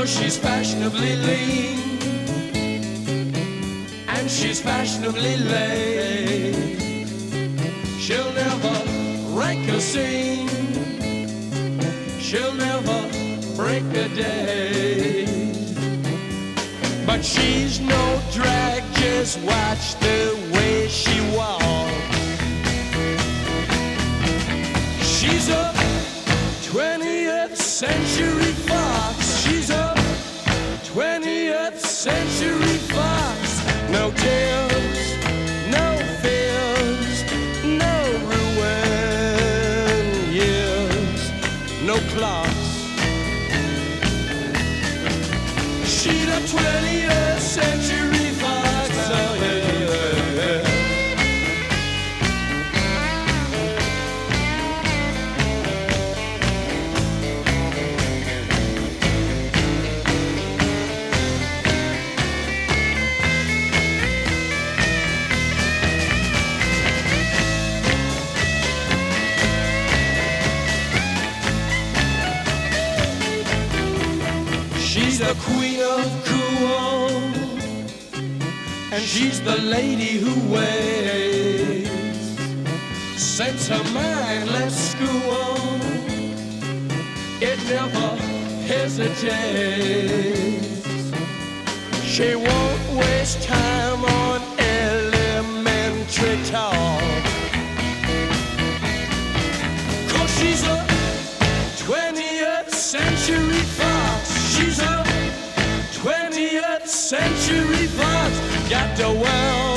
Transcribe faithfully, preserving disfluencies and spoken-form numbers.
'cause she's fashionably lean and she's fashionably late. She'll never rank a scene, she'll never break a day. But she's no drag, just watch the way she walks. She's a twentieth century fox. She's a twentieth century fox. No tears, no fears, no ruin years, no clocks. She's a twentieth century fox. Oh, yeah, yeah, yeah. She's the queen of cool, and she's the lady who waits. Sets her mind, let's school. It never hesitates. She won't waste time on elementary talk, 'cause she's a twentieth century fox. She's a twentieth century fox. Got the world